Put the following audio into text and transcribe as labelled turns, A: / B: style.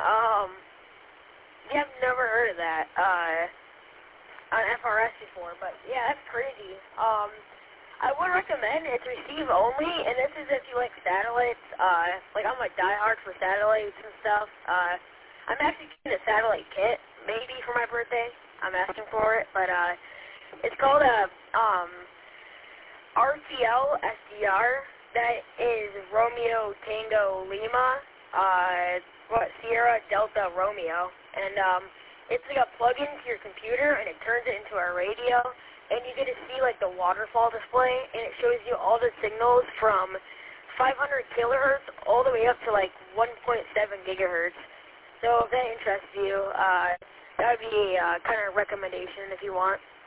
A: Yeah, I've never heard of that on FRS before, but yeah, that's crazy. I would recommend it's receive only, and this is if you like satellites. Like I'm a diehard for satellites and stuff. I'm actually getting a satellite kit, maybe for my birthday. I'm asking for it, but it's called a RTL SDR. That is Romeo Tango Lima. Sierra Delta Romeo, and it's like a plug-in to your computer, and it turns it into a radio, and you get to see like the waterfall display, and it shows you all the signals from 500 kilohertz all the way up to like 1.7 gigahertz. So if that interests you, that would be a kind of recommendation if you want.